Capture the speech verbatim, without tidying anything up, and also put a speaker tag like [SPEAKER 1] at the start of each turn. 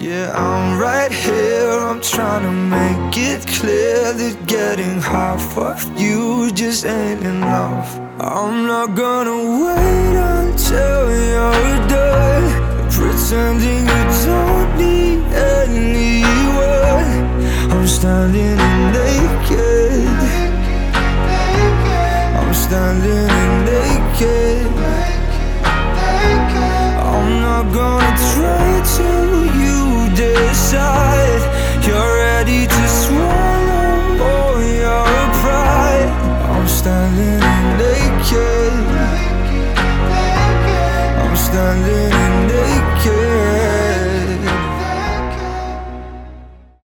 [SPEAKER 1] Yeah, I'm right here, I'm trying to make it clear that getting half of you just ain't enough. I'm not gonna wait until you're done pretending you don't need anyone. I'm standing in naked, I'm standing in naked. I'm not gonna try till you decide you're ready to